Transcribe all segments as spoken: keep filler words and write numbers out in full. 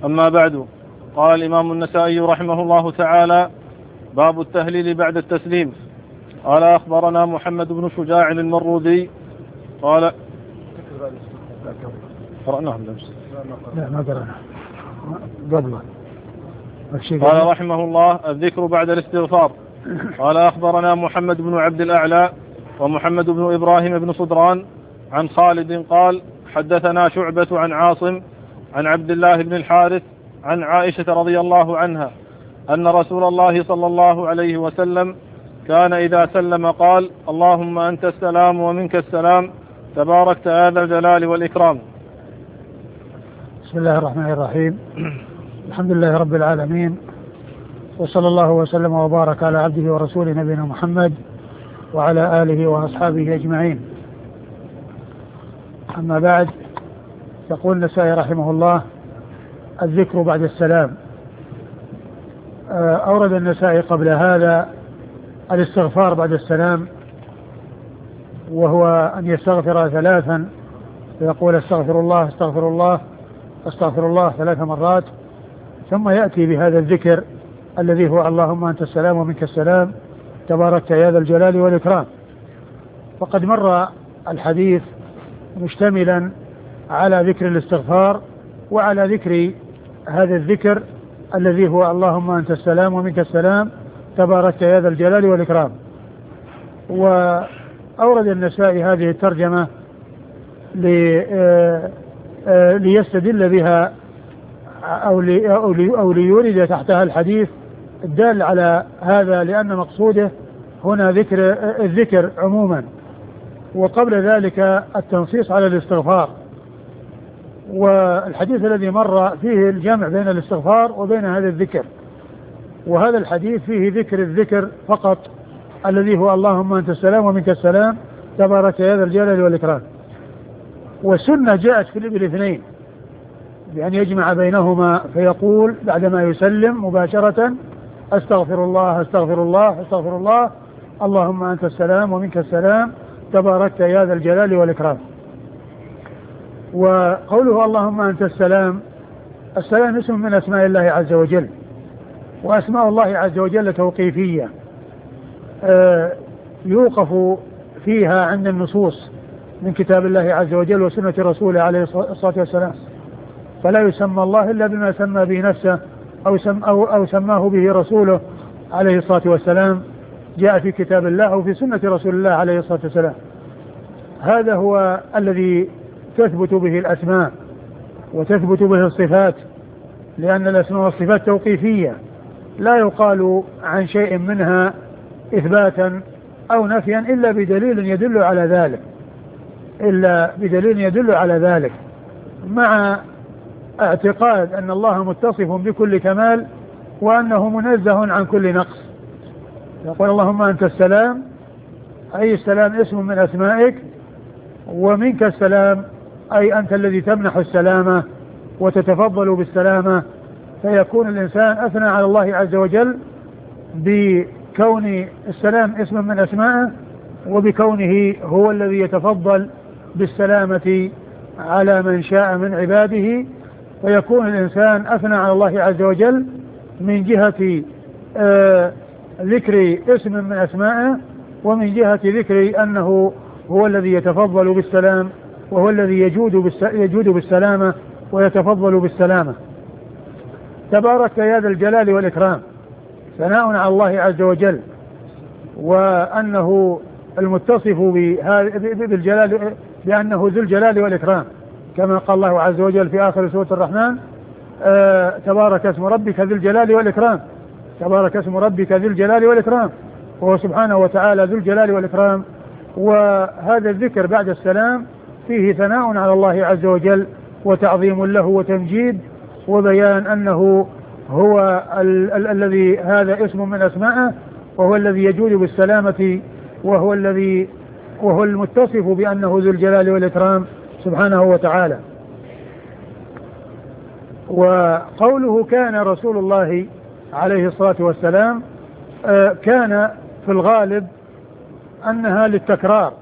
أما بعد. قال الإمام النسائي رحمه الله تعالى: باب التهليل بعد التسليم. قال: أخبرنا محمد بن شجاع المروذي قال قرأناه لا ما قرأنا قبله. قال رحمه الله: الذكر بعد الاستغفار. قال: أخبرنا محمد بن عبد الأعلى ومحمد بن إبراهيم بن صدران عن خالد قال: حدثنا شعبة عن عاصم عن عبد الله بن الحارث عن عائشة رضي الله عنها أن رسول الله صلى الله عليه وسلم كان إذا سلم قال: اللهم أنت السلام ومنك السلام تباركت يا ذا الجلال والإكرام. بسم الله الرحمن الرحيم. الحمد لله رب العالمين، وصلى الله وسلم وبارك على عبده ورسوله نبينا محمد وعلى آله وأصحابه أجمعين. أما بعد، يقول النسائي رحمه الله: الذكر بعد السلام. أورد النسائي قبل هذا الاستغفار بعد السلام، وهو أن يستغفر ثلاثا، فيقول: استغفر الله استغفر الله استغفر الله ثلاث مرات، ثم يأتي بهذا الذكر الذي هو اللهم أنت السلام ومنك السلام تباركت يا ذا الجلال والإكرام. وقد مر الحديث مشتملا على ذكر الاستغفار وعلى ذكر هذا الذكر الذي هو اللهم أنت السلام ومنك السلام تباركت يا ذا الجلال والإكرام. وأورد النسائي هذه الترجمة ليستدل بها أو ليورد تحتها الحديث الدال على هذا، لأن مقصوده هنا ذكر الذكر عموما، وقبل ذلك التنصيص على الاستغفار. والحديث الذي مر فيه الجمع بين الاستغفار وبين هذا الذكر، وهذا الحديث فيه ذكر الذكر فقط الذي هو اللهم أنت السلام ومنك السلام تبارك يا ذا الجلال والإكرام. والسنة جاءت في الاثنين بأن يجمع بينهما، فيقول بعدما يسلم مباشرة: أستغفر الله أستغفر الله أستغفر الله اللهم أنت السلام ومنك السلام تباركت يا ذا الجلال والإكرام. وقوله اللهم أنت السلام، السلام اسم من أسماء الله عز وجل، وأسماء الله عز وجل توقيفية آه يوقف فيها عند النصوص من كتاب الله عز وجل وسنة رسوله عليه الصلاة والسلام، فلا يسمى الله إلا بما سمى به نفسه أو, سم أو, أو سماه به رسوله عليه الصلاة والسلام، جاء في كتاب الله أو في سنة رسول الله عليه الصلاة والسلام. هذا هو الذي تثبت به الأسماء وتثبت به الصفات، لأن الأسماء والصفات توقيفية، لا يقال عن شيء منها إثباتا أو نفيا إلا بدليل يدل على ذلك إلا بدليل يدل على ذلك مع اعتقاد أن الله متصف بكل كمال وأنه منزه عن كل نقص. يقول اللهم أنت السلام، أي السلام اسم من أسمائك، ومنك السلام أي أنت الذي تمنح السلامة وتتفضل بالسلامة، فيكون الإنسان أثنى على الله عز وجل بكون السلام اسم من أسمائه، وبكونه هو الذي يتفضل بالسلامة على من شاء من عباده، فيكون الإنسان أثنى على الله عز وجل من جهة آه ذكر اسم من أسمائه، ومن جهة ذكر أنه هو الذي يتفضل بالسلام، وهو الذي يجود, بالس... يجود بالسلامة ويتفضل بالسلامة. تبارك يا ذا الجلال والإكرام، ثناء على الله عز وجل، وأنه المتصف بالجلال بأنه ذو الجلال والإكرام، كما قال الله عز وجل في آخر سورة الرحمن: آه تبارك اسم ربك ذي الجلال والإكرام، تبارك اسم ربك ذي الجلال والإكرام، وهو سبحانه وتعالى ذو الجلال والإكرام. وهذا الذكر بعد السلام فيه ثناء على الله عز وجل وتعظيم له وتمجيد، وبيان أنه هو ال- ال- الذي هذا اسم من أسمائه، وهو الذي يجود بالسلامة، وهو الذي وهو المتصف بأنه ذو الجلال والإكرام سبحانه وتعالى. وقوله كان رسول الله عليه الصلاة والسلام، كان في الغالب أنها للتكرار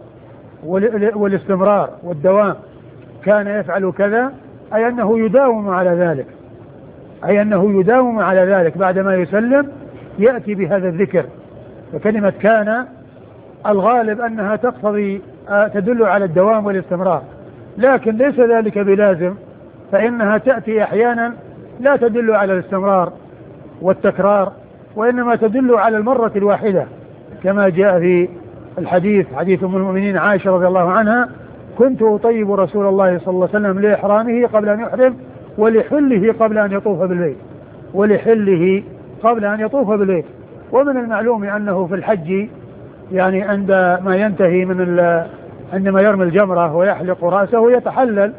والاستمرار والدوام، كان يفعل كذا أي أنه يداوم على ذلك، أي أنه يداوم على ذلك بعدما يسلم يأتي بهذا الذكر. فكلمة كان الغالب أنها تقتضي تدل على الدوام والاستمرار، لكن ليس ذلك بلازم، فإنها تأتي أحيانا لا تدل على الاستمرار والتكرار، وإنما تدل على المرة الواحدة، كما جاء في الحديث حديث أم المؤمنين عائشة رضي الله عنها: كنت أطيب رسول الله صلى الله عليه وسلم لإحرامه قبل أن يحرم ولحله قبل أن يطوف بالبيت ولحله قبل أن يطوف بالبيت. ومن المعلوم أنه في الحج يعني عندما ينتهي من عندما يرمي الجمرة ويحلق رأسه يتحلل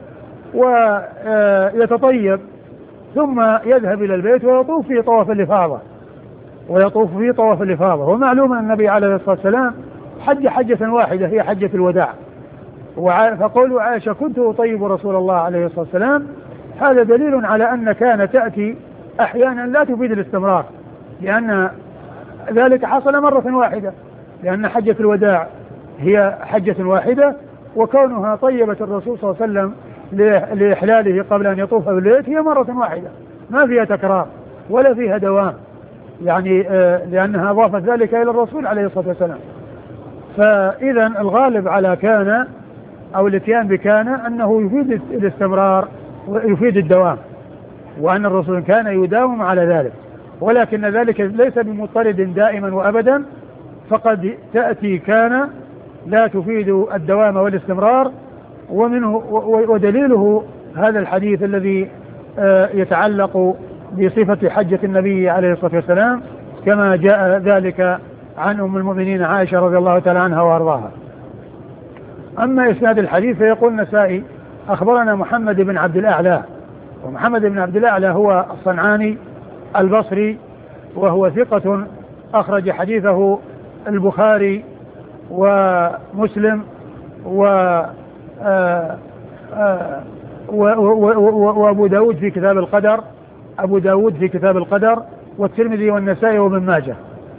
ويتطيب، ثم يذهب إلى البيت ويطوف في طواف الإفاضة ويطوف في طواف الإفاضة. ومعلوم أن النبي عليه الصلاة والسلام حج حجة واحدة هي حجة الوداع. فقولوا عائشة كنت أطيب رسول الله عليه الصلاة والسلام، هذا دليل على أن كان تأتي أحيانا لا تفيد الاستمرار، لأن ذلك حصل مرة واحدة، لأن حجة الوداع هي حجة واحدة، وكونها طيبة الرسول صلى الله عليه وسلم لإحلاله قبل أن يطوف بالبيت هي مرة واحدة ما فيها تكرار ولا فيها دوام، يعني آه لأنها أضافت ذلك إلى الرسول عليه الصلاة والسلام. فإذا الغالب على كان أو الاتيان بكان أنه يفيد الاستمرار ويفيد الدوام، وأن الرسول كان يداوم على ذلك، ولكن ذلك ليس بمضطرد دائما وأبدا، فقد تأتي كان لا تفيد الدوام والاستمرار. ومنه ودليله هذا الحديث الذي يتعلق بصفة حجة النبي عليه الصلاة والسلام، كما جاء ذلك عن أم المؤمنين عائشة رضي الله تعالى عنها وأرضاها. أما إسناد الحديث فيقول النسائي: أخبرنا محمد بن عبد الأعلى. ومحمد بن عبد الأعلى هو الصنعاني البصري، وهو ثقة أخرج حديثه البخاري ومسلم و آآ آآ وأبو داود في كتاب القدر أبو داود في كتاب القدر والترمذي والنسائي وابن ماجه.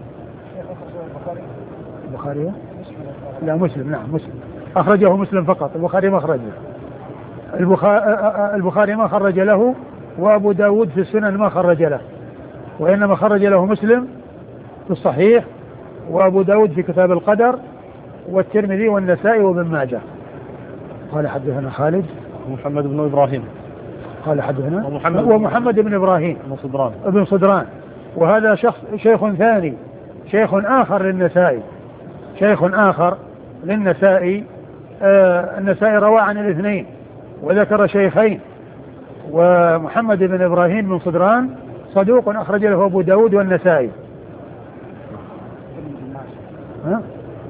البخاري لا مسلم نعم مسلم أخرجه مسلم فقط، البخاري ما أخرجه. البخاري ما خرج له، وأبو داود في السنن ما خرج له، وإنما خرج له مسلم في الصحيح، وأبو داود في كتاب القدر، والترمذي والنسائي وابن ماجه. قال حدثنا خالد محمد بن إبراهيم قال حدثنا ومحمد, ومحمد بن إبراهيم بن صدران ابن صدران وهذا شخص شيخ ثاني شيخ آخر للنسائي شيخ آخر للنسائي آه النسائي روى عن الاثنين وذكر شيخين. ومحمد بن إبراهيم بن صدران صدوق أخرج له أبو داود والنسائي. ها؟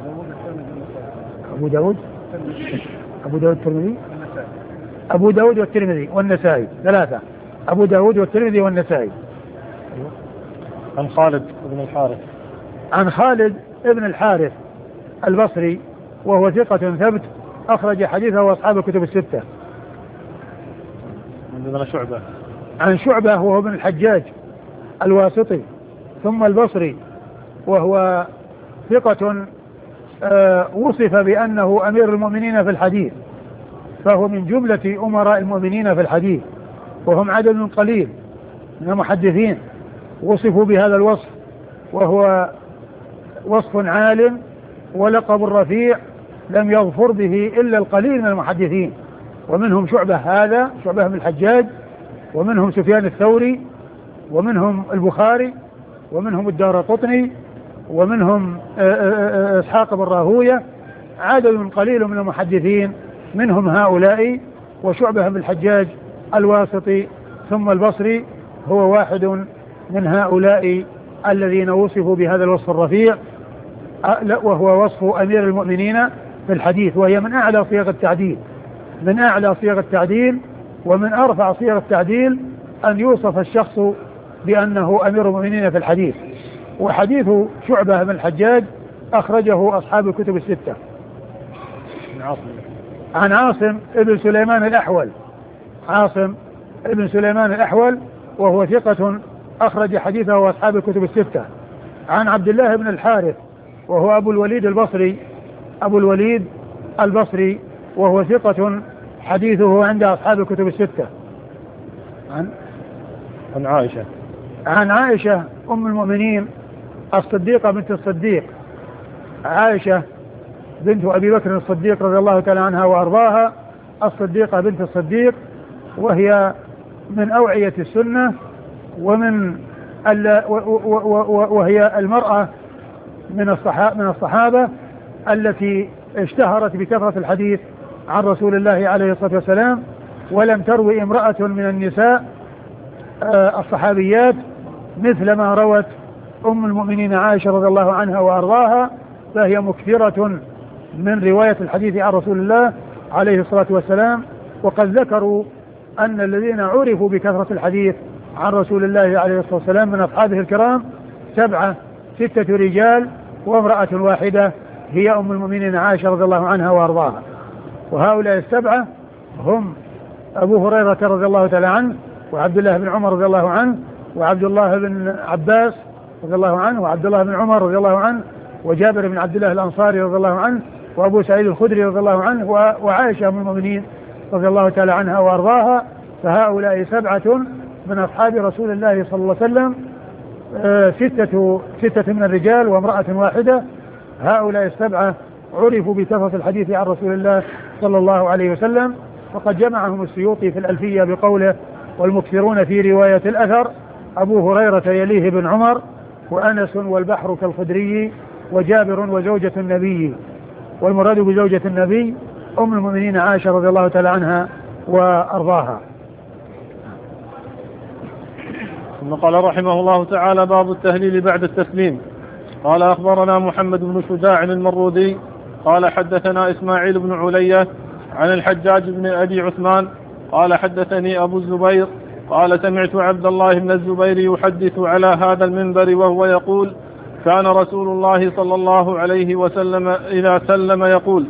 أبو داود أبو داود الترمذي أبو داود والترمذي والنسائي ثلاثة، أبو داود والترمذي والنسائي. عن خالد بن الحارث عن خالد بن الحارث البصري، وهو ثقة ثبت أخرج حديثه وأصحاب الكتب الستة. عندنا شعبة عن شعبة وهو ابن الحجاج الواسطي ثم البصري، وهو ثقة آه وصف بأنه أمير المؤمنين في الحديث، فهو من جملة أمراء المؤمنين في الحديث، وهم عدد قليل من المحدثين وصفوا بهذا الوصف، وهو وصف عال ولقب رفيع لم يظفر به إلا القليل من المحدثين، ومنهم شعبة هذا شعبة بن الحجاج، ومنهم سفيان الثوري، ومنهم البخاري، ومنهم الدارقطني، ومنهم إسحاق بن راهوية، عدد قليل من المحدثين منهم هؤلاء. وشعبة بن الحجاج الواسطي ثم البصري هو واحد من هؤلاء الذين وصفوا بهذا الوصف الرفيع، وهو وصف أمير المؤمنين في الحديث، وهي من أعلى صيغ التعديل من أعلى صيغ التعديل ومن أرفع صيغ التعديل أن يوصف الشخص بأنه أمير المؤمنين في الحديث. وحديث شعبة بن الحجاج أخرجه أصحاب الكتب الستة. عن عاصم ابن سليمان الأحول عاصم ابن سليمان الأحول وهو ثقة أخرج حديثه أصحاب الكتب الستة. عن عبد الله بن الحارث وهو أبو الوليد البصري أبو الوليد البصري وهو ثقة حديثه عند أصحاب الكتب الستة. عن عن عائشة عن عائشة أم المؤمنين الصديقة بنت الصديق، عائشة بنت أبي بكر الصديق رضي الله تعالى عنها وأرضاها، الصديقة بنت الصديق، وهي من أوعية السنة، ومن وهي المرأة من الصحابة من الصحابة التي اشتهرت بكثرة الحديث عن رسول الله عليه الصلاة والسلام، ولم تروي امرأة من النساء الصحابيات مثل ما روت أم المؤمنين عائشة رضي الله عنها وأرضاها، فهي مكثرة من رواية الحديث عن رسول الله عليه الصلاة والسلام. وقد ذكروا أن الذين عرفوا بكثرة الحديث عن رسول الله عليه الصلاة والسلام من أصحابه الكرام سبعة، ستة رجال وامرأة واحدة هي أم المؤمنين عائشة رضي الله عنها وأرضاها. وهؤلاء السبعة هم أبو هريرة رضي الله تعالى عنه، وعبد الله بن عمر رضي الله عنه، وعبد الله بن عباس رضي الله عنه، وعبد الله بن عمر رضي الله عنه، وجابر بن عبد الله الأنصاري رضي الله عنه، وأبو سعيد الخدري رضي الله عنه، وعائشة أم المؤمنين رضي الله تعالى عنها وأرضاها. فهؤلاء سبعة من أصحاب رسول الله صلى الله عليه وسلم، ستة, ستة من الرجال وامرأة واحدة. هؤلاء السبعة عرفوا بكثرة الحديث عن رسول الله صلى الله عليه وسلم، وقد جمعهم السيوطي في الألفية بقوله: والمكثرون في رواية الأثر أبو هريرة يليه بن عمر، وأنس والبحر كالخدري، وجابر وزوجة النبي. والمراد بزوجة النبي أم المؤمنين عائشة رضي الله تعالى عنها وأرضاها. ثم قال رحمه الله تعالى: باب التهليل بعد التسليم. قال: أخبرنا محمد بن شجاع المرودي قال: حدثنا إسماعيل بن علية عن الحجاج بن أبي عثمان قال: حدثني أبو الزبير قال: سمعت عبد الله بن الزبير يحدث على هذا المنبر وهو يقول: كان رسول الله صلى الله عليه وسلم إذا سلم يقول: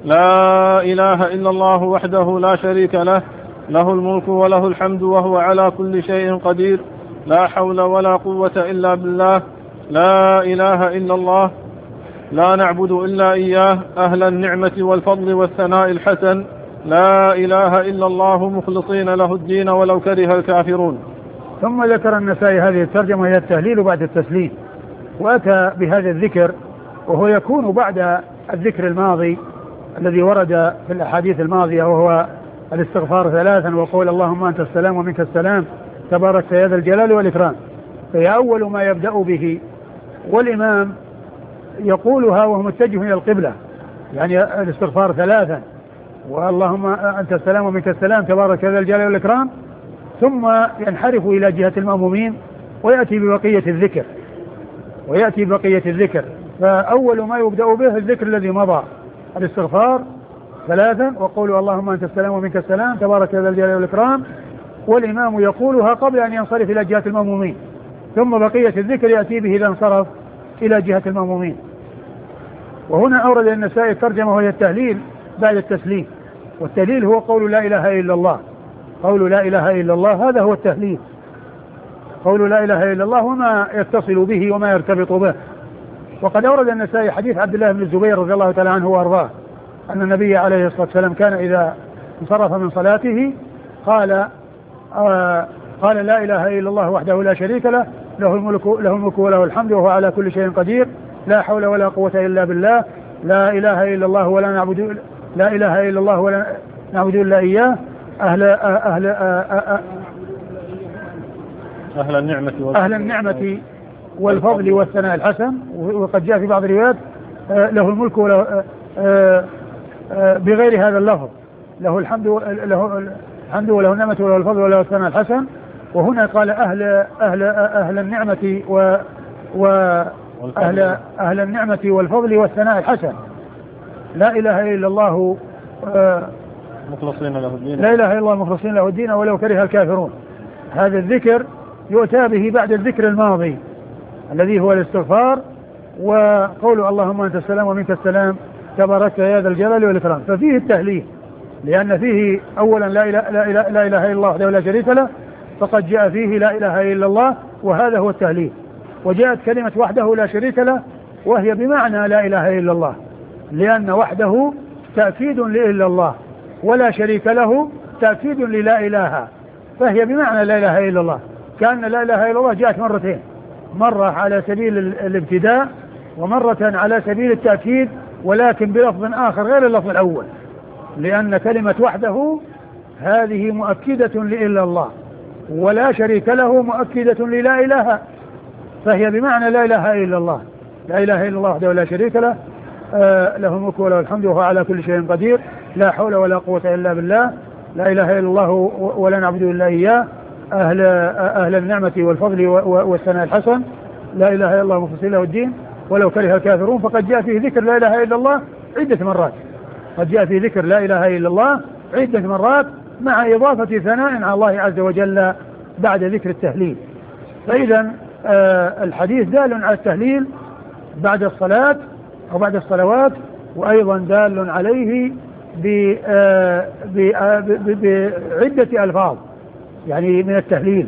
لا إله إلا الله وحده لا شريك له، له الملك وله الحمد وهو على كل شيء قدير، لا حول ولا قوة إلا بالله، لا إله إلا الله، لا نعبد إلا إياه، أهل النعمة والفضل والثناء الحسن، لا إله إلا الله مخلصين له الدين ولو كره الكافرون. ثم ذكر النسائي هذه الترجمة هي التهليل بعد التسليم، وأتى بهذا الذكر وهو يكون بعد الذكر الماضي الذي ورد في الأحاديث الماضية، وهو الاستغفار ثلاثا وقول اللهم أنت السلام ومنك السلام تبارك يا ذا الجلال والإكرام. فهي أول ما يبدأ به، والإمام يقولها وهو متجه إلى القبلة، يعني الاستغفار ثلاثا واللهم أنت السلام ومنك السلام تبارك يا ذا الجلال والإكرام، ثم ينحرف إلى جهة المأمومين ويأتي ببقية الذكر ويأتي ببقية الذكر فأول ما يبدأ به الذكر الذي مضى، الاستغفار ثلاثا وقول اللهم أنت السلام ومنك السلام تبارك يا ذا الجلال والإكرام، والإمام يقولها قبل أن ينصرف إلى جهة المأمومين، ثم بقية الذكر يأتي به إذا انصرف إلى جهة المأمومين. وهنا أورد النسائي الترجمة وهي التهليل بعد التسليم، والتهليل هو قول لا إله إلا الله، قول لا إله إلا الله هذا هو التهليل، قول لا إله إلا الله وما يتصل به وما يرتبط به. وقد أورد النسائي حديث عبد الله بن الزبير رضي الله تعالى عنه وأرضاه أن النبي عليه الصلاة والسلام كان إذا انصرف من صلاته قال آه قال لا إله إلا الله وحده لا شريك له، له الملك له الملك وله الحمد وهو على كل شيء قدير، لا حول ولا قوة إلا بالله، لا إله إلا الله ولا نعبد لا إله إلا الله ولا نعبد إلا إياه، أهل أهل أهل, أهل النعمة أهل النعمة والفضل والثناء الحسن. وقد جاء في بعض الروايات له الملك وله بغير هذا اللفظ، له الحمد له الحمد وله النعمة وله الفضل وله الثناء الحسن. وهنا قال أهل أهل أهل النعمة و وأهل أهل النعمة والفضل والثناء الحسن، لا إله إلا الله مخلصين له الدين، لا إله إلا الله مخلصين له الدين ولو كره الكافرون. هذا الذكر يؤتى به بعد الذكر الماضي الذي هو الاستغفار وقول اللهم أنت السلام ومنك السلام تبارك يا ذا الجلال والإكرام. ففيه التهليل لأن فيه أولا لا إله, لا إله, لا إله إلا الله وحده لا شريك له، فقد جاء فيه لا إله إلا الله وهذا هو التهليل. وجاءت كلمة وحده لا شريك له وهي بمعنى لا إله إلا الله، لأن وحده تأكيد لإلا الله ولا شريك له تأكيد للا إله، فهي بمعنى لا إله إلا الله. كان لا إله إلا الله جاءت مرتين، مرة على سبيل الابتداء ومرة على سبيل التأكيد، ولكن بلفظ آخر غير اللفظ الأول، لأن كلمة وحده هذه مؤكدة لإلا الله، ولا شريك له مؤكدة للا إله، فهي بمعنى لا إله إلا الله، لا إله إلا الله وحده ولا شريك له، آه له الملك وله الحمد وهو على كل شيء قدير، لا حول ولا قوة إلا بالله، لا إله إلا الله ولا نعبد إلا إياه، أهل, أهل النعمة والفضل والثناء الحسن، لا إله إلا الله مخلصين له الدين ولو كره الكافرون. فقد جاء فيه ذكر لا إله إلا الله عدة مرات، قد جاء فيه ذكر لا إله إلا الله عدة مرات مع إضافة ثناء على الله عز وجل بعد ذكر التهليل. فإذا آه الحديث دال على التهليل بعد الصلاة أو بعد الصلوات، وأيضا دال عليه بعدة ألفاظ يعني من التهليل.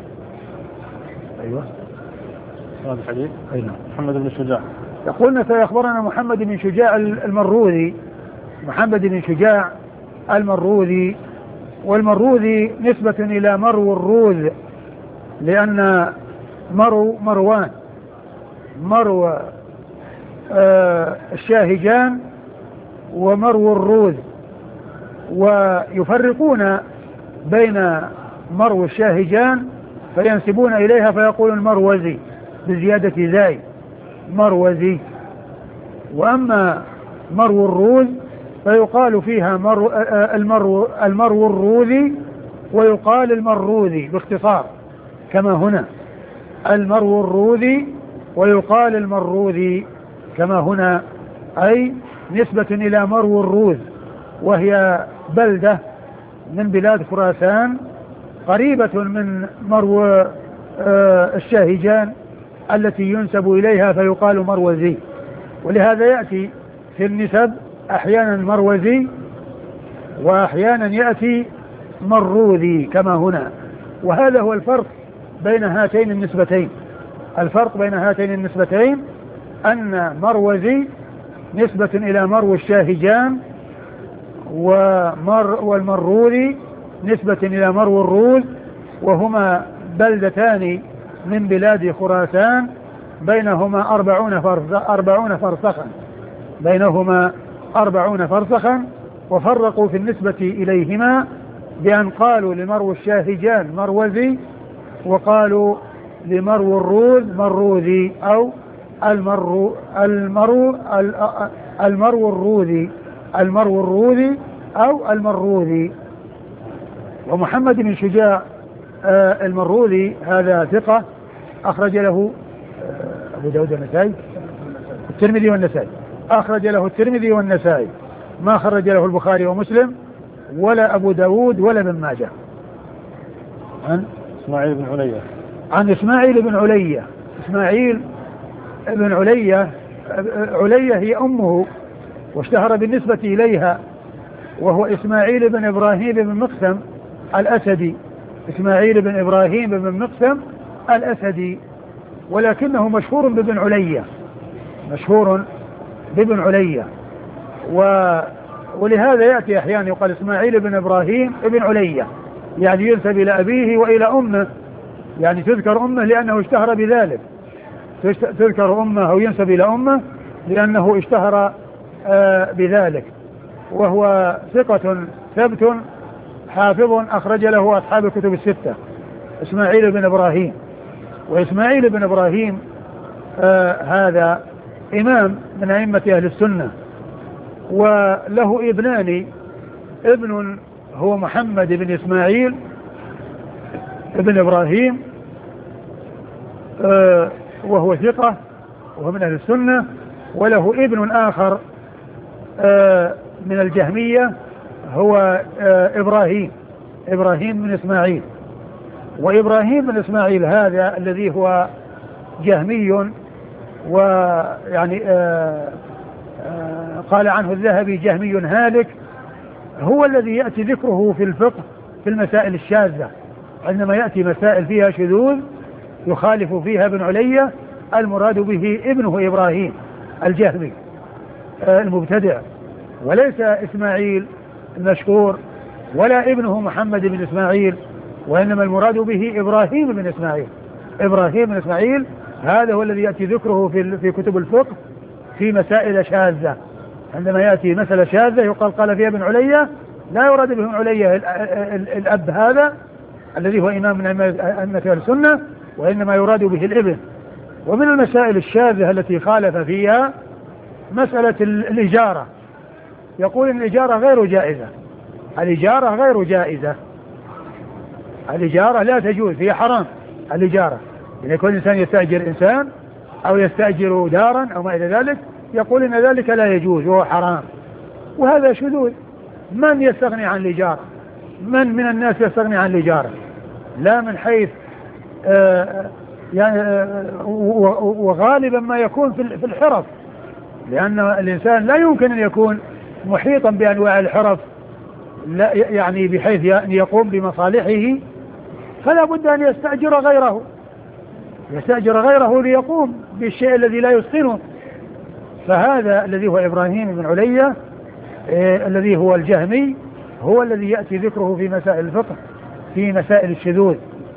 أيوة هذا الحديث. أي نعم. محمد بن شجاع يقولنا سيخبرنا محمد بن شجاع المروذي، محمد بن شجاع المروذي، والمروذي نسبة إلى مرو الروذ، لأن مرو مروان، مرو آه الشاهجان ومرو الروذ، ويفرقون بين مرو الشاهجان فينسبون إليها فيقولون مروزي بزيادة زاي مروزي، وأما مرو الروذ فيقال فيها مرو المرو, المرو الروذي ويقال المروذي باختصار، كما هنا المرو الروذي ويقال المروذي كما هنا، أي نسبة إلى مرو الروذ، وهي بلدة من بلاد خراسان قريبة من مرو آه الشاهجان التي ينسب إليها فيقال مروزي، ولهذا يأتي في النسب أحيانا مروزي وأحيانا يأتي مروذي كما هنا. وهذا هو الفرق بين هاتين النسبتين، الفرق بين هاتين النسبتين أن مروزي نسبة إلى مرو الشاهجان، ومر والمروذي نسبة إلى مرو الروذ، وهما بلدتان من بلاد خراسان بينهما أربعون فرسخا أربعون فرسخا بينهما أربعون فرسخا وفرقوا في النسبة إليهما بأن قالوا لمرو الشاهجان مروزي، وقالوا لمرو الروذ مروذي، أو المرو المرو المرو الروذي المرو الروذي أو المروذي. ومحمد بن شجاع آه المروذي هذا ثقة أخرج له آه أبو داود والنسائي الترمذي والنسائي، أخرج له الترمذي والنسائي، ما خرج له البخاري ومسلم ولا أبو داود ولا ابن ماجه. عن إسماعيل بن علية، عن إسماعيل بن علية، إسماعيل بن علية، علية هي أمه واشتهر بالنسبة إليها، وهو إسماعيل بن إبراهيم بن مقسم الأسدي، إسماعيل بن إبراهيم بن مقسم الأسدي، ولكنه مشهور بابن علية، مشهور بابن علية، و ولهذا يأتي أحيانا يقال إسماعيل بن إبراهيم بن علية، يعني ينسب إلى أبيه وإلى أمه، يعني تذكر أمه لأنه اشتهر بذلك، تذكر أمه أو ينسب إلى أمه لأنه اشتهر آه بذلك. وهو ثقة ثبت حافظ أخرج له أصحاب الكتب الستة، إسماعيل بن إبراهيم. وإسماعيل بن إبراهيم آه هذا إمام من أئمة أهل السنة، وله ابنان، ابن هو محمد بن إسماعيل ابن إبراهيم آه وهو ثقة وهو من أهل السنة، وله ابن آخر آه من الجهمية هو آه إبراهيم إبراهيم بن إسماعيل. وإبراهيم بن إسماعيل هذا الذي هو جهمي، ويعني آه آه قال عنه الذهبي جهمي هالك، هو الذي يأتي ذكره في الفقه في المسائل الشاذة، عندما يأتي مسائل فيها شذوذ يخالف فيها ابن علية المراد به ابنه إبراهيم الجهمي آه المبتدع، وليس إسماعيل المشهور ولا ابنه محمد بن إسماعيل وإنما المراد به إبراهيم بن إسماعيل. إبراهيم بن إسماعيل هذا هو الذي يأتي ذكره في في كتب الفقه في مسائل شاذة. عندما يأتي مسألة شاذة يقال قال فيها ابن علية، لا يراد به ابن علية الأب هذا الذي هو إمام من أئمة أهل السنة، وإنما يراد به الابن. ومن المسائل الشاذة التي خالف فيها مسألة الإجارة، يقول إن الإجارة غير جائزة. الإجارة غير جائزة، الإجارة لا تجوز، هي حرام الإجارة. إذا يكون إنسان يستأجر إنسان أو يستأجر دارا أو ما إلى ذلك يقول إن ذلك لا يجوز وهو حرام، وهذا شذوذ. من يستغني عن الإجارة؟ من من الناس يستغني عن الإجارة؟ لا من حيث آه يعني آه وغالبا ما يكون في الحرف، لأن الإنسان لا يمكن أن يكون محيطا بأنواع الحرف، لا يعني بحيث يقوم بمصالحه، فلا بد أن يستأجر غيره يستأجر غيره ليقوم بالشيء الذي لا يسخنه. فهذا الذي هو إبراهيم بن علية آه الذي هو الجهمي هو الذي يأتي ذكره في مسائل الفقه في مسائل الشذوذ.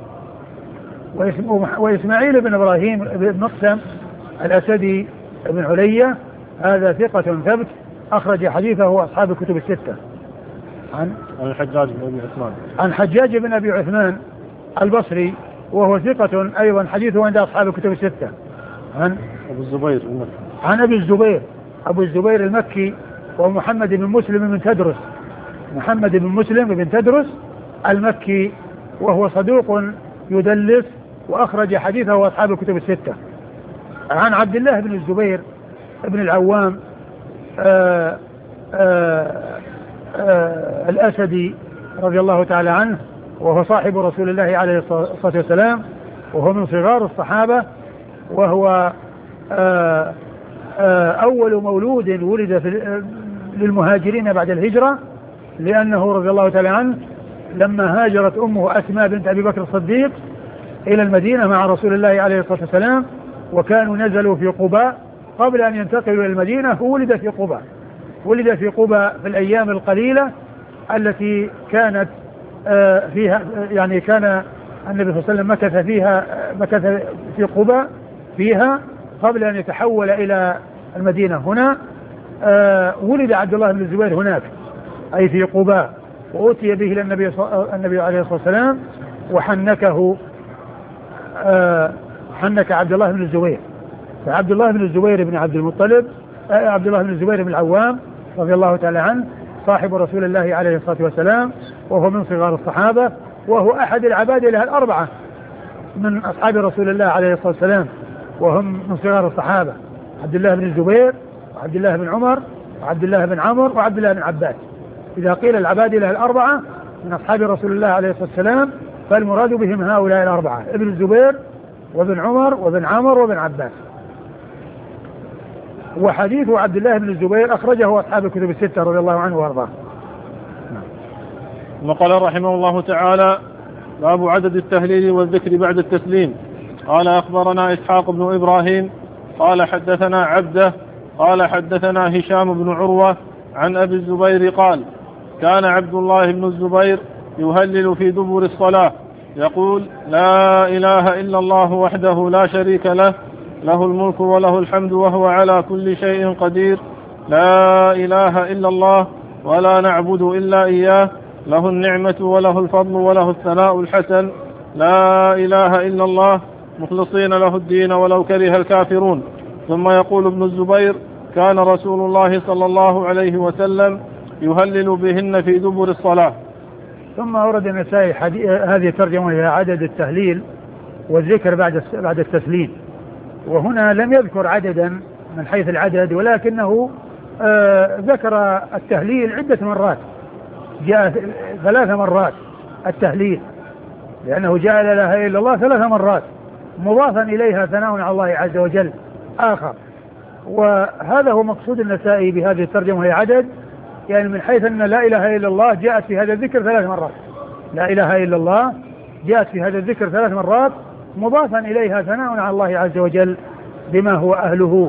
وإسماعيل بن إبراهيم بن مقسم الأسدي بن علية هذا ثقة ثبت أخرج حديثه أصحاب الكتب الستة. عن الحجاج بن أبي عثمان عن حجاج بن أبي عثمان البصري وهو ثقة أيضا حديثه عند أصحاب الكتب الستة. عن أبو الزبير المكي عن أبي الزبير أبو الزبير المكي ومحمد بن مسلم بن تدرس محمد بن مسلم بن تدرس المكي وهو صدوق يدلس وأخرج حديثه أصحاب الكتب الستة. عن عبد الله بن الزبير بن العوام آآ آآ آآ الأسدي رضي الله تعالى عنه وهو صاحب رسول الله عليه الصلاة والسلام وهو من صغار الصحابة، وهو آآ آآ أول مولود ولد في للمهاجرين بعد الهجرة، لأنه رضي الله تعالى عنه لما هاجرت أمه أسماء بنت أبي بكر الصديق إلى المدينة مع رسول الله عليه الصلاة والسلام وكانوا نزلوا في قباء قبل أن ينتقلوا إلى المدينة، ولد في قباء ولد في قباء في الأيام القليلة التي كانت فيها يعني كان النبي صلى الله عليه وسلم مكث فيها مكث في قباء فيها قبل أن يتحول إلى المدينة. هنا ولد عبد الله بن الزبير هناك أي في قباء، وأتي به إلى النبي النبي عليه الصلاة والسلام وحنكه حنك عبد الله بن الزبير. فعبد الله بن الزبير بن عبد المطلب عبد الله بن الزبير بن العوام رضي الله تعالى عنه صاحب رسول الله عليه الصلاة والسلام وهو من صغار الصحابة، وهو أحد العباد له الأربعة من أصحاب رسول الله عليه الصلاة والسلام وهم من صغار الصحابة، عبد الله بن الزبير وعبد الله بن عمر وعبد الله بن عمرو وعبد الله بن عباس. إذا قيل العباد له الأربعة من أصحاب رسول الله عليه الصلاة والسلام فالمراد بهم هؤلاء الأربعة: ابن الزبير وابن عمر وابن عمرو وابن عباس. وحديث عبد الله بن الزبير أخرجه أصحاب الكتب الستة رضي الله عنه وارضاه. وقال رحمه الله تعالى: باب عدد التهليل والذكر بعد التسليم. قال أخبرنا إسحاق بن إبراهيم قال حدثنا عبده قال حدثنا هشام بن عروة عن أبي الزبير قال: كان عبد الله بن الزبير يهلل في دبر الصلاة يقول: لا إله إلا الله وحده لا شريك له له الملك وله الحمد وهو على كل شيء قدير، لا إله إلا الله ولا نعبد إلا إياه، له النعمة وله الفضل وله الثناء الحسن، لا إله إلا الله مخلصين له الدين ولو كره الكافرون. ثم يقول ابن الزبير: كان رسول الله صلى الله عليه وسلم يهلل بهن في دبر الصلاة. ثم أورد النسائي هذه الترجمة إلى عدد التهليل والذكر بعد بعد التسليم، وهنا لم يذكر عددا من حيث العدد، ولكنه آه ذكر التهليل عدة مرات، جاء ثلاث مرات التهليل، لأنه جاء لا إله إلا الله ثلاث مرات مضافا إليها ثناء على الله عز وجل آخر. وهذا هو مقصود النسائي بهذه الترجمة، وهي عدد، يعني من حيث أن لا إله إلا الله جاءت في هذا الذكر ثلاث مرات، لا إله إلا الله جاءت في هذا الذكر ثلاث مرات مضافا إليها ثناء على الله عز وجل بما هو أهله.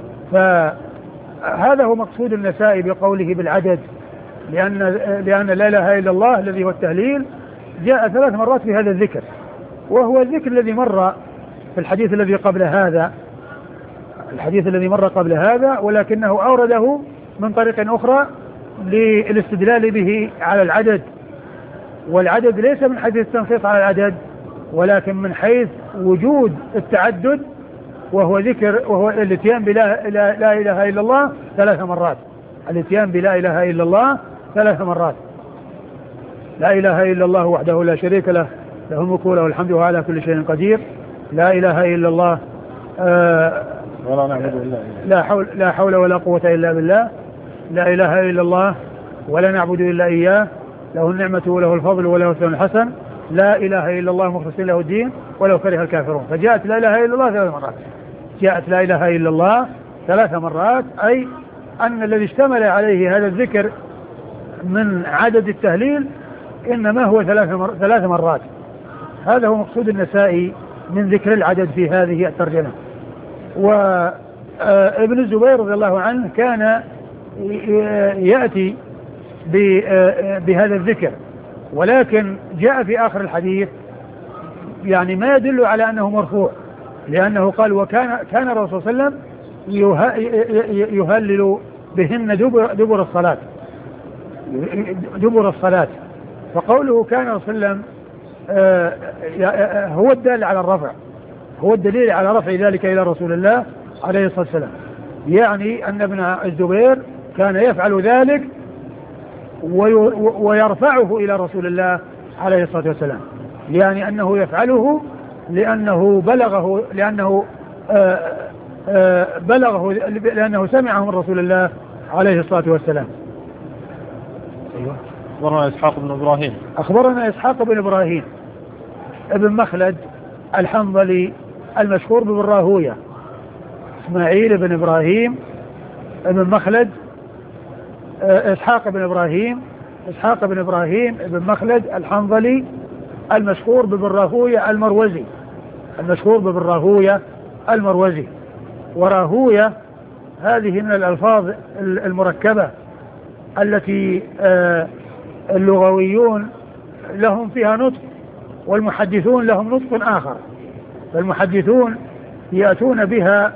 فهذا هو مقصود النسائي بقوله بالعدد، لأن, لأن لا إله إلا الله الذي هو التهليل جاء ثلاث مرات في هذا الذكر، وهو الذكر الذي مر في الحديث الذي قبل هذا الحديث الذي مر قبل هذا ولكنه أورده من طريق أخرى للاستدلال به على العدد، والعدد ليس من حيث التنصيص على العدد ولكن من حيث وجود التعدد، وهو ذكر وهو الاتيان بلا لا, لا إله إلا الله ثلاث مرات. الاتيان بلا إله إلا الله ثلاث مرات. لا إله إلا الله وحده لا شريك له، له الملك وله الحمد وهو على كل شيء قدير. لا إله إلا الله آه ولا نعبد إلا لا حول لا حول ولا قوة إلا بالله. لا إله إلا الله ولا نعبد إلا إياه، له النعمة وله الفضل وله الثناء الحسن. لا إله إلا الله مخلصين له الدين ولو كره الكافرون. فجاءت لا إله إلا الله ثلاث مرات. جاءت لا إله إلا الله ثلاث مرات، أي أن الذي اشتمل عليه هذا الذكر من عدد التهليل إنما هو ثلاث مرات. هذا هو مقصود النسائي من ذكر العدد في هذه الترجمة. وابن الزبير رضي الله عنه كان يأتي بهذا الذكر، ولكن جاء في آخر الحديث يعني ما يدل على أنه مرفوع، لأنه قال وكان كان الرسول صلى الله عليه وسلم يهلل بهن دبر, دبر الصلاة دبر الصلاة فقوله كان الرسول صلى الله عليه وسلم هو الدال على الرفع، هو الدليل على رفع ذلك إلى رسول الله عليه الصلاة والسلام، يعني أن ابن الزبير كان يفعل ذلك ويرفعه إلى رسول الله عليه الصلاة والسلام، يعني أنه يفعله لأنه بلغه لأنه آآ آآ بلغه لأنه سمعه من رسول الله عليه الصلاة والسلام. أيوة. أخبرنا إسحاق بن إبراهيم أخبرنا إسحاق بن إبراهيم ابن مخلد الحنظلي المشهور بابن راهوية. إسماعيل بن إبراهيم ابن مخلد إسحاق بن إبراهيم إسحاق بن إبراهيم ابن مخلد الحنظلي المشهور بابن راهوية المروزي المشهور بابن راهوية المروزي. وراهوية هذه من الألفاظ المركبة التي اللغويون لهم فيها نطق والمحدثون لهم نطق آخر. فالمحدثون يأتون بها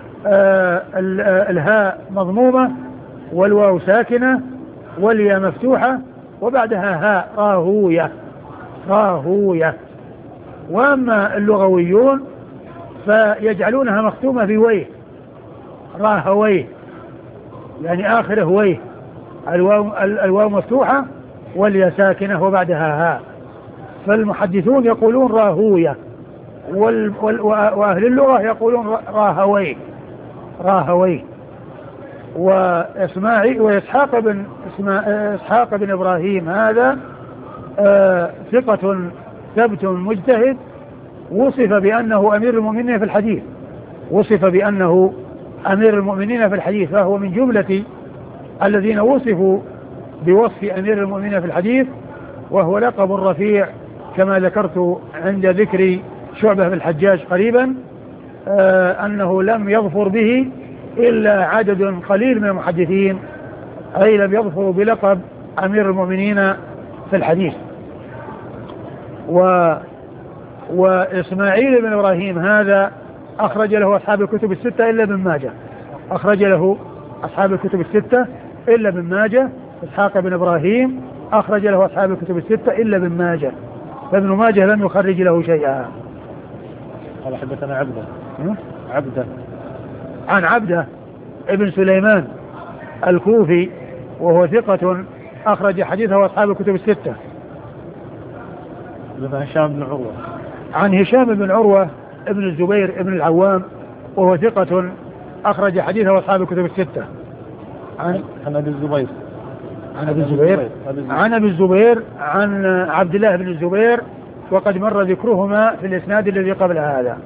الهاء مضمومة والواو ساكنة والياء مفتوحة وبعدها هاء راهوية راهوية. وأما اللغويون فيجعلونها مختومة بويه راهويه، يعني آخره ويه، الواو, الواو مفتوحة والياء ساكنة وبعدها هاء. فالمحدثون يقولون راهوية وال وال وأهل اللغة يقولون راهويه راهويه. وإسماعيل وإسحاق بن إسحاق بن إبراهيم هذا آه ثقة ثبت مجتهد، وصف بأنه أمير المؤمنين في الحديث وصف بأنه أمير المؤمنين في الحديث فهو من جملة الذين وصفوا بوصف أمير المؤمنين في الحديث، وهو لقب رفيع كما ذكرت عند ذكر شعبة بالحجاج قريبا آه أنه لم يظفر به إلا عدد قليل من المحدثين، أي لم يظفروا بلقب أمير المؤمنين في الحديث. و وإسماعيل بن إبراهيم هذا أخرج له أصحاب الكتب الستة إلا ابن ماجه أخرج له أصحاب الكتب الستة إلا ابن ماجه. إسحاق بن إبراهيم أخرج له أصحاب الكتب الستة إلا ابن ماجه، فابن ماجه لم يخرج له شيئا. قال حدثنا عبده عبده عن عبده ابن سليمان الكوفي وهو ثقة أخرج حديثه أصحاب الكتب الستة. هشام بن عروة عن هشام بن عروة ابن الزبير ابن العوام وهو ثقة أخرج حديثه أصحاب الكتب الستة. عن عن أبي الزبير عن أبي الزبير عن أبي الزبير عن عبد الله بن الزبير، وقد مر ذكرهما في الإسناد الذي قبل هذا.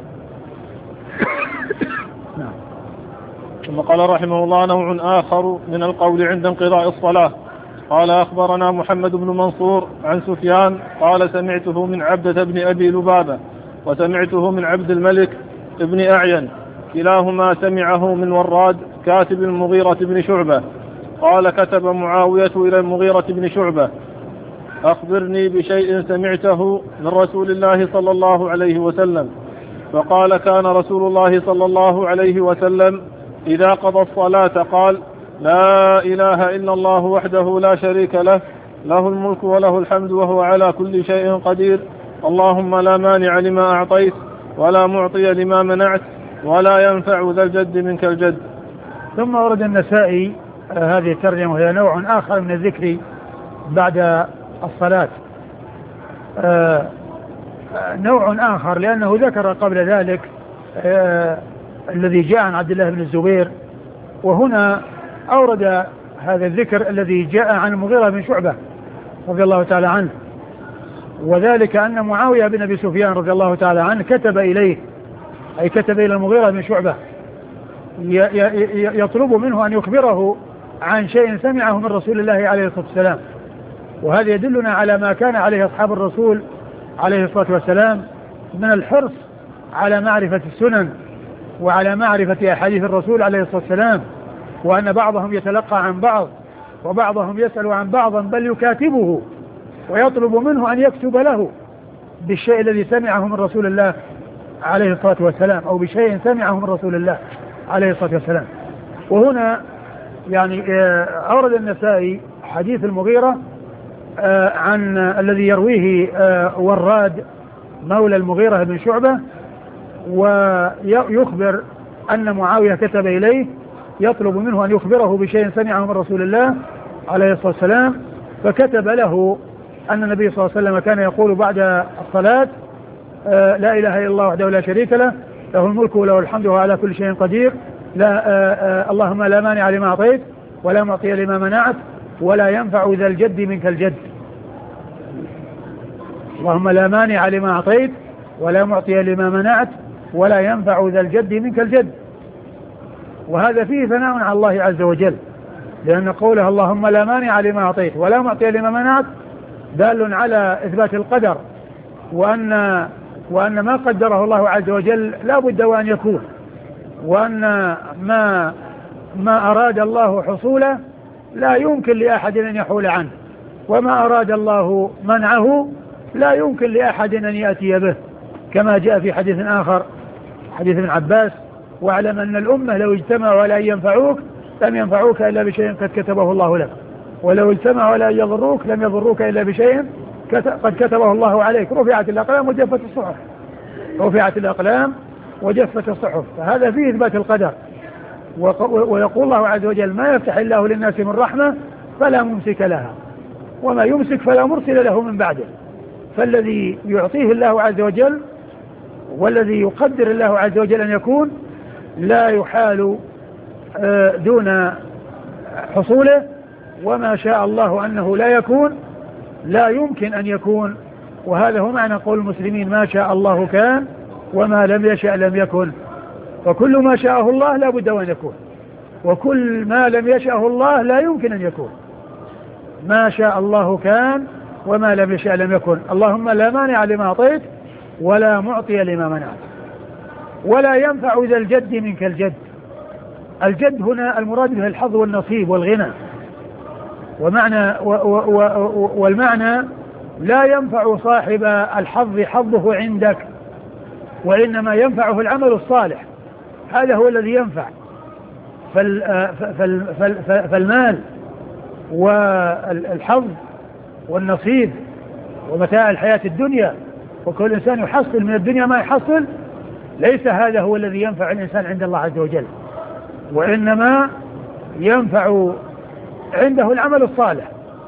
ثم قال رحمه الله نوع آخر من القول عند انقضاء الصلاة. قال أخبرنا محمد بن منصور عن سفيان قال سمعته من عبدة بن أبي لبابة وسمعته من عبد الملك بن أعين كلاهما سمعه من وراد كاتب المغيرة بن شعبة قال كتب معاوية إلى المغيرة بن شعبة أخبرني بشيء سمعته من رسول الله صلى الله عليه وسلم. فقال كان رسول الله صلى الله عليه وسلم إذا قضى الصلاة قال لا إله إلا الله وحده لا شريك له له الملك وله الحمد وهو على كل شيء قدير اللهم لا مانع لما أعطيت ولا معطي لما منعت ولا ينفع ذا الجد منك الجد. ثم ورد النسائي آه هذه الترجمة وهي نوع آخر من الذكر بعد الصلاة، آه نوع آخر لأنه ذكر قبل ذلك آه الذي جاء عن عبد الله بن الزبير، وهنا أورد هذا الذكر الذي جاء عن المغيرة بن شعبة رضي الله تعالى عنه، وذلك أن معاوية بن أبي سفيان رضي الله تعالى عنه كتب إليه، أي كتب إلى المغيرة بن شعبة يطلب منه أن يخبره عن شيء سمعه من رسول الله عليه الصلاة والسلام. وهذا يدلنا على ما كان عليه أصحاب الرسول عليه الصلاة والسلام من الحرص على معرفة السنن وعلى معرفة أحاديث الرسول عليه الصلاة والسلام، وأن بعضهم يتلقى عن بعض وبعضهم يسأل عن بعض بل يكاتبه ويطلب منه أن يكتب له بالشيء الذي سمعه من رسول الله عليه الصلاة والسلام أو بشيء سمعه من رسول الله عليه الصلاة والسلام. وهنا يعني أورد النسائي حديث المغيرة عن الذي يرويه وراد مولى المغيرة بن شعبة، ويخبر أن معاوية كتب إليه يطلب منه أن يخبره بشيء سمعه من رسول الله عليه الصلاة والسلام، فكتب له أن النبي صلى الله عليه وسلم كان يقول بعد الصلاة لا إله إلا الله وحده لا شريك له له الملك وله الحمد وهو على كل شيء قدير لا اللهم لا مانع لما أعطيت ولا معطي لما منعت ولا ينفع ذا الجد منك الجد. اللهم لا مانع لما أعطيت ولا معطي لما منعت ولا ينفع ذا الجد منك الجد. وهذا فيه ثناء على الله عز وجل، لأن قوله اللهم لا مانع لما أعطيت ولا معطي لما منعت دال على إثبات القدر، وأن وأن ما قدره الله عز وجل لا بد وأن يكون، وأن ما ما أراد الله حصوله لا يمكن لأحد أن يحول عنه، وما أراد الله منعه لا يمكن لأحد أن يأتي به، كما جاء في حديث آخر حديث ابن عباس واعلم أن الأمة لو اجتمعوا على أن ينفعوك لم ينفعوك إلا بشيء قد كتبه الله لك، ولو اجتمعوا على أن يضروك لم يضروك إلا بشيء قد كتبه الله عليك. رفعت الأقلام وجفت الصحف رفعت الأقلام وجفت الصحف. فهذا فيه إثبات القدر. ويقول الله عز وجل ما يفتح الله للناس من رحمة فلا ممسك لها وما يمسك فلا مرسل له من بعده. فالذي يعطيه الله عز وجل والذي يقدر الله عز وجل أن يكون لا يحال دون حصوله، وما شاء الله أنه لا يكون لا يمكن أن يكون. وهذا هو معنى قول المسلمين ما شاء الله كان وما لم يشأ لم يكن. فكل ما شاءه الله لا بد وأن يكون، وكل ما لم يشأه الله لا يمكن أن يكون. ما شاء الله كان وما لم يشأ لم يكن. اللهم لا مانع لما أعطيت ولا معطي لما منعت ولا ينفع ذا الجد منك الجد. الجد هنا المراد به الحظ والنصيب والغنى، ومعنى و و و والمعنى لا ينفع صاحب الحظ حظه عندك، وإنما ينفعه العمل الصالح، هذا هو الذي ينفع. فال فال فال فالمال والحظ والنصيب ومتاع الحياة الدنيا وكل إنسان يحصل من الدنيا ما يحصل، ليس هذا هو الذي ينفع الإنسان عند الله عز وجل، وإنما ينفع عنده العمل الصالح.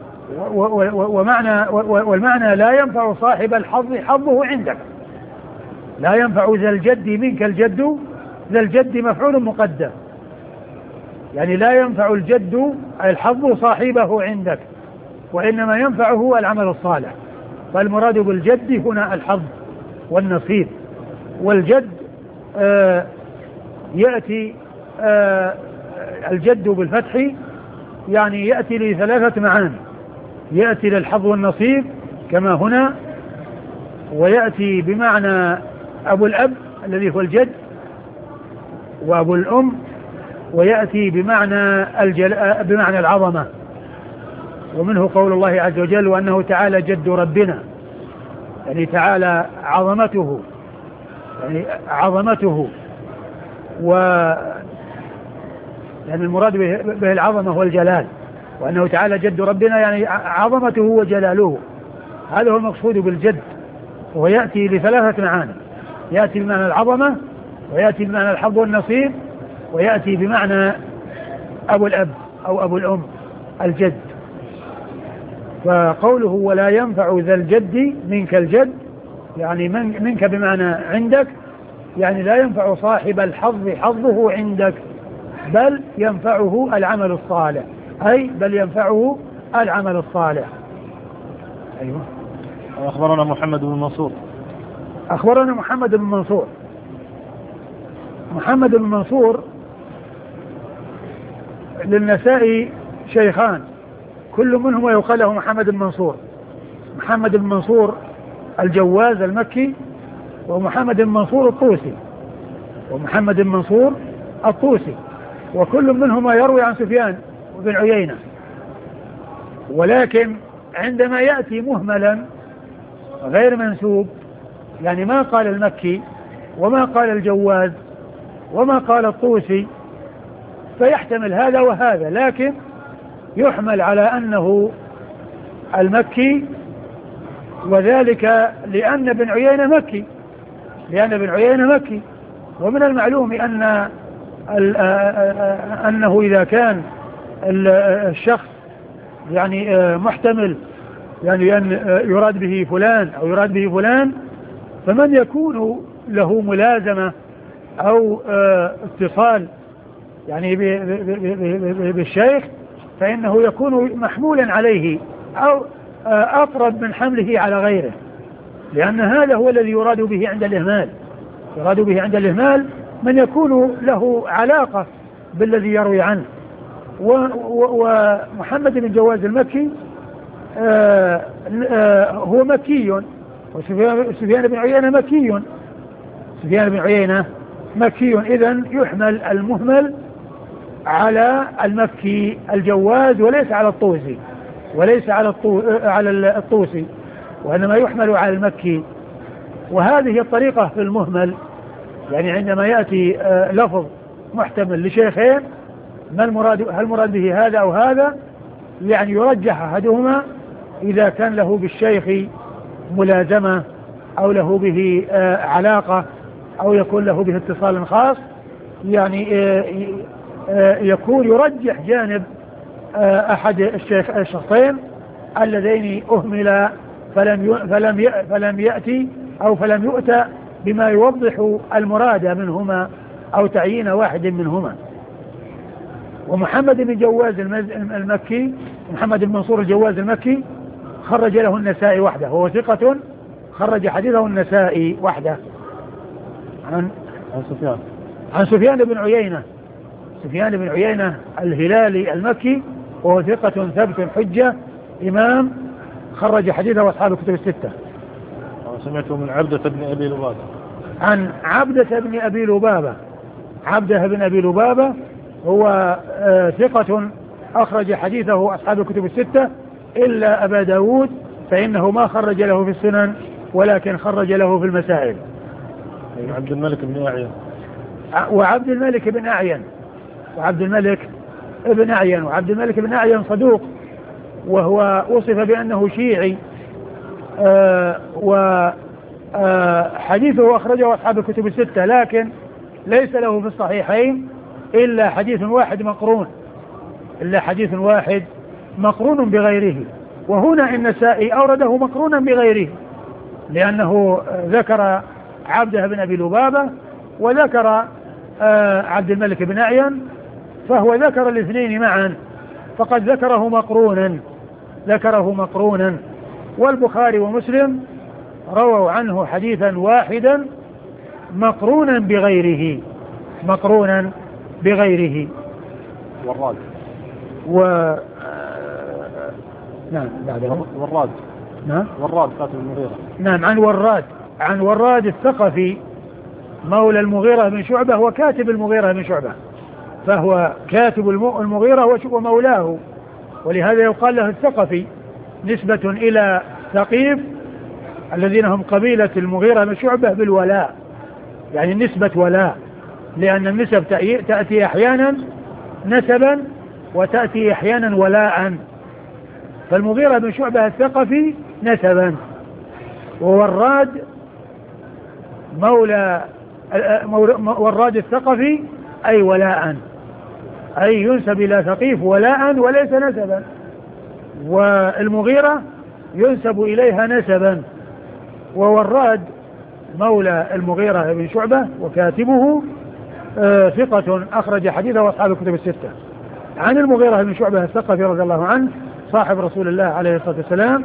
ومعنى والمعنى لا ينفع صاحب الحظ حظه عندك، لا ينفع ذا الجد منك الجد. ذا الجد مفعول مقدم، يعني لا ينفع الجد الحظ صاحبه عندك، وإنما ينفعه العمل الصالح. فالمراد بالجد هنا الحظ والنصيب. والجد آه يأتي آه الجد بالفتح يعني يأتي لثلاثة معاني، يأتي للحظ والنصيب كما هنا، ويأتي بمعنى أبو الأب الذي هو الجد وأبو الأم، ويأتي بمعنى الجل... بمعنى العظمة. ومنه قول الله عز وجل وأنه تعالى جد ربنا، يعني تعالى عظمته، يعني عظمته، و يعني المراد به العظمة والجلال، وأنه تعالى جد ربنا يعني عظمته وجلاله، هذا هو المقصود بالجد. ويأتي لثلاثة معاني، يأتي بمعنى العظمة، ويأتي بمعنى الحظ والنصيب، ويأتي بمعنى أبو الأب أو أبو الأم الجد. فقوله ولا ينفع ذا الجد منك الجد، يعني من منك بمعنى عندك، يعني لا ينفع صاحب الحظ حظه عندك، بل ينفعه العمل الصالح، أي بل ينفعه العمل الصالح. أيوة. أخبرنا محمد بن منصور. أخبرنا محمد بن منصور. محمد بن منصور للنسائي شيخان، كل منهما يقال له محمد بن منصور. محمد بن منصور الجواز المكي، ومحمد بن منصور الطوسي، ومحمد بن منصور الطوسي، وكل منهما يروي عن سفيان بن عيينة. ولكن عندما يأتي مهملا غير منسوب، يعني ما قال المكي وما قال الجواز وما قال الطوسي، فيحتمل هذا وهذا، لكن يحمل على أنه المكي، وذلك لأن بن عيينة مكي، لأن بن عيينة مكي. ومن المعلوم أن أنه إذا كان الشخص يعني محتمل، يعني أن يراد به فلان أو يراد به فلان، فمن يكون له ملازمة أو اتصال يعني بالشيخ فإنه يكون محمولا عليه أو أقرب من حمله على غيره، لأن هذا هو الذي يراد به عند الإهمال. يراد به عند الإهمال من يكون له علاقة بالذي يروي عنه. ومحمد بن جواز المكي آآ آآ هو مكي، وسفيان بن عيينة مكي، سفيان بن عيينة مكي، إذن يحمل المهمل على المكي الجواز وليس على الطوسي، وليس على الطو... على الطوسي، وإنما يحمل على المكي. وهذه الطريقة في المهمل، يعني عندما يأتي لفظ محتمل لشيخين، ما المراد، هل المراد به هذا أو هذا، يعني يرجح أحدهما إذا كان له بالشيخ ملازمة أو له به علاقة أو يكون له به اتصال خاص، يعني يكون يرجح جانب أحد الشيخ الشخصين اللذين أهمل فلم فلم فلم يأتي أو فلم يؤتى بما يوضح المراد منهما أو تعيين واحد منهما. ومحمد بن جواز المكي، محمد بن منصور الجواز المكي، خرج له النسائي وحده، وهو ثقة خرج حديثه النسائي وحده. عن عن سفيان عن سفيان بن عيينة، سفيان بن عيينة الهلالي المكي، وهو ثقة ثبت حجة إمام، خرج حديثه أصحاب الكتب الستة. سمعته من عبدة بن أبي لبابة. عن عبدة بن أبي لبابة، عبدة بن أبي لبابة هو آه ثقة أخرج حديثه أصحاب الكتب الستة إلا أبا داود، فإنه ما خرج له في السنن ولكن خرج له في المسائل. عبد الملك بن أعين. وعبد الملك بن أعين وعبد الملك بن أعين وعبد الملك بن أعين صدوق، وهو وصف بأنه شيعي، آه وحديثه أخرجه أصحاب الكتب الستة، لكن ليس له في الصحيحين إلا حديث واحد مقرون، إلا حديث واحد مقرون بغيره. وهنا النسائي أورده مقرونا بغيره، لأنه ذكر عبده بن أبي لبابة وذكر آه عبد الملك بن أعين، فهو ذكر الاثنين معا، فقد ذكره مقرونا ذكره مقرونا والبخاري ومسلم رووا عنه حديثا واحدا مقرونا بغيره مقرونا بغيره. والراد و نعم بعد والراد نعم والراد قاتل المغيرة. نعم عن وراد عن وراد الثقفي مولى المغيرة بن شعبة وكاتب المغيرة بن شعبة، فهو كاتب المغيرة ومولاه، ولهذا يقال له الثقفي نسبة إلى ثقيف الذين هم قبيلة المغيرة بن شعبة بالولاء، يعني نسبة ولاء، لأن النسب تأتي أحيانا نسبا وتأتي أحيانا ولاء. فالمغيرة بن شعبة الثقفي نسبا، ووراد مولى وراد الثقفي أي ولاء، أي ينسب إلى ثقيف ولاء وليس نسبا، والمغيرة ينسب إليها نسبا. ووراد مولى المغيرة بن شعبة وكاتبه آه ثقة أخرج حديثه وأصحاب الكتب الستة. عن المغيرة بن شعبة الثقفي رضي الله عنه صاحب رسول الله عليه الصلاة والسلام،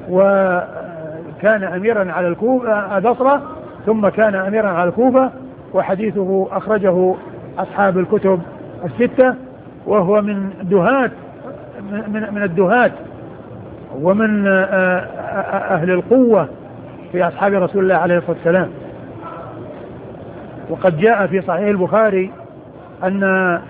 وكان أميرا على الكوفة بصرة، ثم كان أميرا على الكوفة، وحديثه أخرجه أصحاب الكتب الستة، وهو من دهات من, من الدهات ومن أهل القوة في أصحاب رسول الله عليه الصلاة والسلام. وقد جاء في صحيح البخاري أن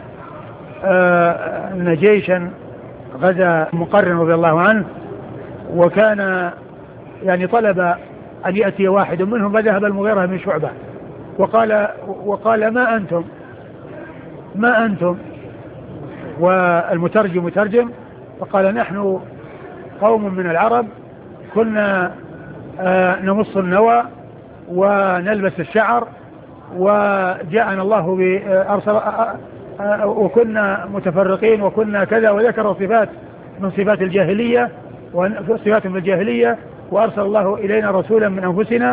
أن جيشا غزا مقرن رضي الله عنه، وكان يعني طلب أن يأتي واحد منهم، فذهب المغيرة بن شعبة وقال وقال ما أنتم ما أنتم والمترجم مترجم، فقال نحن قوم من العرب كنا نمص النوى ونلبس الشعر، وجاءنا الله بأرسل وكنا متفرقين وكنا كذا، وذكر صفات من صفات الجاهلية وصفات من الجاهلية، وأرسل الله إلينا رسولا من أنفسنا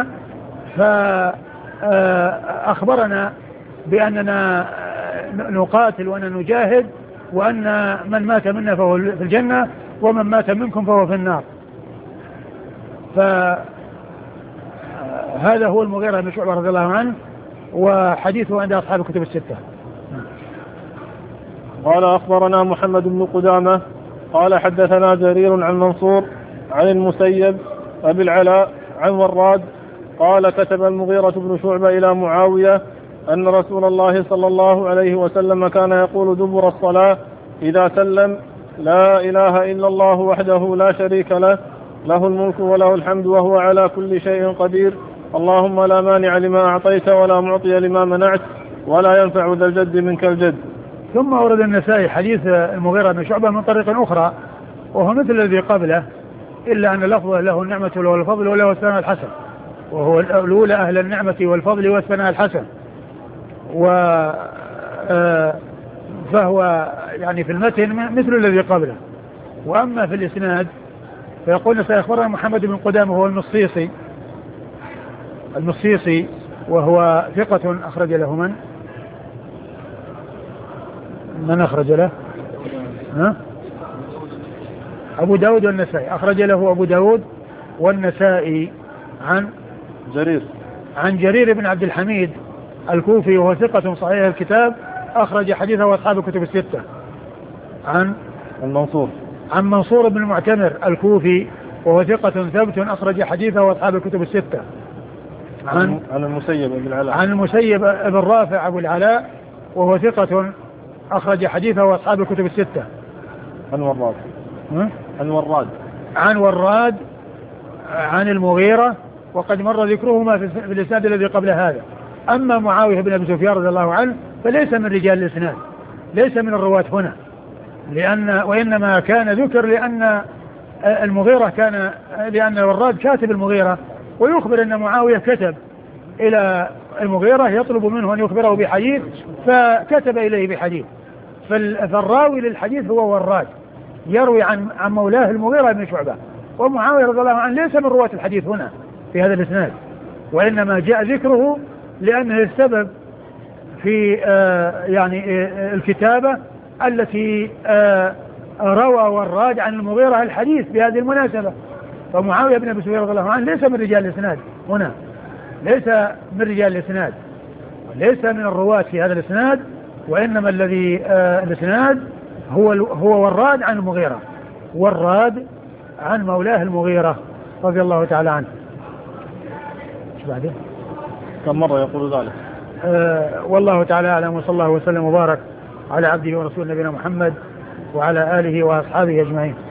فأخبرنا بأننا نقاتل وأن نجاهد، وأن من مات منا فهو في الجنة ومن مات منكم فهو في النار. فهذا هو المغيرة بن شعبة رضي الله عنه، وحديثه عند أصحاب الكتب الستة. قال أخبرنا محمد بن قدامة قال حدثنا جرير عن منصور عن المسيب أبي العلاء عن وراد قال كتب المغيرة بن شعبة إلى معاوية أن رسول الله صلى الله عليه وسلم كان يقول دبر الصلاة إذا سلم لا إله إلا الله وحده لا شريك له له الملك وله الحمد وهو على كل شيء قدير اللهم لا مانع لما أعطيت ولا معطي لما منعت ولا ينفع ذا الجد منك الجد. ثم ورد النسائي حديث المغيرة بن شعبة من طريق أخرى وهو مثل الذي قبله، إلا أن لفظه له النعمة وله الفضل وله الثناء الحسن، وهو الأولى أهل النعمة والفضل والثناء الحسن، و فهو يعني في المتن مثل الذي قبله. وأما في الإسناد فيقول سيخبرنا محمد بن قدامة هو المصيصي المصيصي وهو ثقة أخرج له من من أخرج له ها؟ أبو داود والنسائي، أخرج له أبو داود والنسائي عن جرير عن جرير بن عبد الحميد الكوفي وهو ثقة صحيح الكتاب أخرج حديثه وأصحاب الكتب الستة. عن المنصور عن منصور بن المعتمر الكوفي وهو ثقة ثبت أخرج حديثه وأصحاب الكتب الستة. عن عن المسيب أبي العلاء عن المسيب بن رافع أبو العلاء وهو ثقة أخرج حديثه وأصحاب الكتب الستة. عن وراد عن وراد عن وراد عن المغيرة، وقد مر ذكرهما في الإسناد الذي قبل هذا. أما معاوية بن أبي سفيان رضي الله عنه فليس من رجال الإسناد، ليس من الرواة هنا، لأن وإنما كان ذكر لأن المغيرة كان لأن وراد كاتب المغيرة ويخبر أن معاوية كتب إلى المغيرة يطلب منه أن يخبره بحديث فكتب إليه بحديث، فالراوي للحديث هو وراد يروي عن عن مولاه المغيرة بن شعبة، ومعاوية رضي الله عنه ليس من رواة الحديث هنا في هذا الإسناد، وإنما جاء ذكره لأنه السبب في آه يعني آه الكتابة التي آه روى وراد عن المغيرة الحديث بهذه المناسبة. فمعاوية بن أبي سفيان رضي الله عنه ليس من رجال الإسناد هنا، ليس من رجال الإسناد، ليس من الرواة في هذا الإسناد، وإنما الذي آه الإسناد هو هو وراد عن المغيرة، وراد عن مولاه المغيرة رضي الله تعالى عنه. ايش بعده؟ كم مرة يقول ذلك؟ آه والله تعالى أعلم، وصلى الله وسلم وبارك على عبده ورسوله نبينا محمد وعلى آله وأصحابه أجمعين.